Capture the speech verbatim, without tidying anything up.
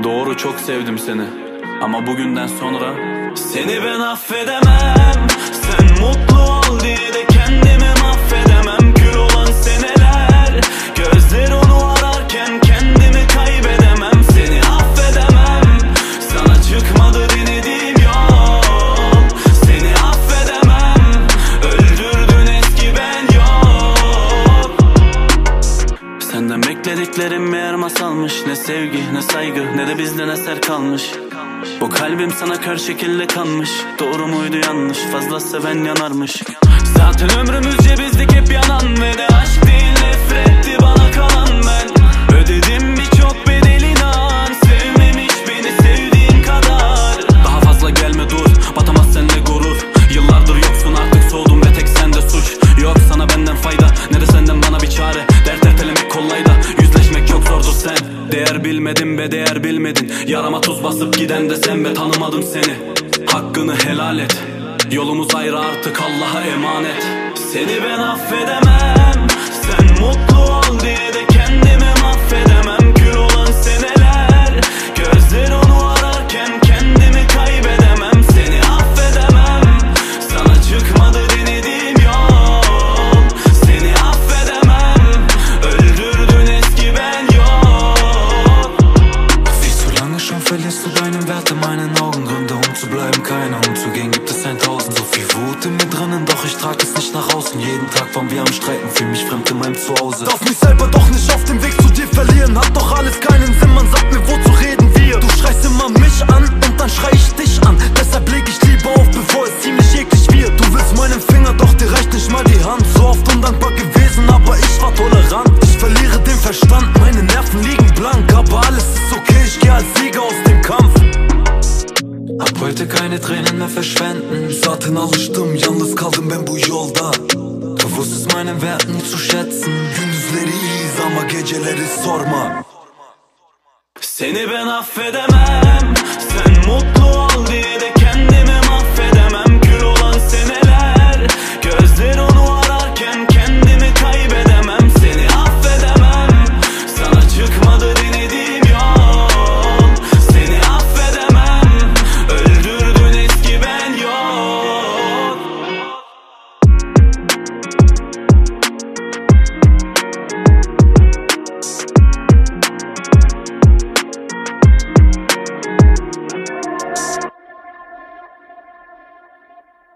Doğru, çok sevdim seni. Ama bugünden sonra seni ben affedemem. Sen mutlu ol diye de kendimi mahvedemem. Kül olan seneler, gözler onu ararken kendimi kaybedemem. Seni affedemem, sana çıkmadı denediğim yol. Seni affedemem, öldürdün eski ben yok. Senden beklediklerim meğer masalmış. Ne sevgi, ne saygı, ne de bizden eser kalmış. Bu kalbim sana kör şekilde kanmış. Doğru muydu yanlış, fazla seven yanarmış. Zaten ömrümüzce bizdik hep yanan. Ve de aşk değil nefretti bana kalan ben. Ödedim birçok bedel inan. Sevmemiş beni sevdiğin kadar. Daha fazla gelme dur, batamaz seninle gurur. Yıllardır yoksun artık soğudum ve tek sende suç. Yok sana benden fayda, ne de senden bana bir çare. Dert ertelemek kollayda, yüzleşmek çok zordur sen. Değer bilmedin be değer bilmedin. Yarama tuz basıp giden de sen be, tanımadım seni. Hakkını helal et, yolumuz ayrı artık Allah'a emanet. Seni ben affedemem, sen mutlu ol diye de kendimi mahvedemem. Kül olan seneler, gözler onu ararken kendimi kaybedemem. Seni affedemem, sana çıkmadı denediğim yol. Seni affedemem, öldürdün eski ben yok. Wie so lange schon verlierst du deinen Wert in meinen Augen. Gründe um zu bleiben, keine um zu gehen gibt es ein Tausend. So viel Wut in mir drinnen, doch ich trag es nicht nach außen. Jeden Tag waren wir am Streiten, fühl mich fremd in meinem Zuhause. Darf mich selber doch nicht auf dem Weg zu dir verlieren. Hat doch alles keinen Sinn, man sagt mir, wozu reden wir? Du schreist immer mich an und dann schrei ich dich an. Deshalb leg ich lieber auf, bevor es ziemlich eklig wird. Du willst meinen Finger, doch dir reicht nicht mal die Hand. So oft undankbar gewesen, aber ich war tolerant. Ich verliere den Verstand, meine Nerven liegen blank. Aber alles ist okay, ich geh als Sieger aus dem Kampf. Ab heute keine Tränen mehr verschwenden. Zaten alıştım, yalnız kaldım ben bu yolda. Kavusuz meinen Wert nie zu schätzen. Gündüzleri iyiyiz ama geceleri sorma. Seni ben affedemem, sen mutlu